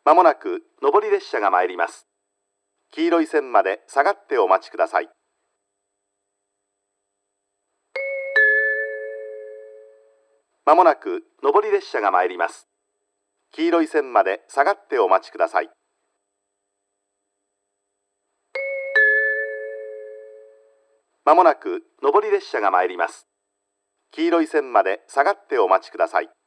まもなく上り列車が参ります。黄色い線まで下がってお待ちください。まもなく上り列車が参ります。黄色い線まで下がってお待ちください。まもなく上り列車が参ります。黄色い線まで下がってお待ちください。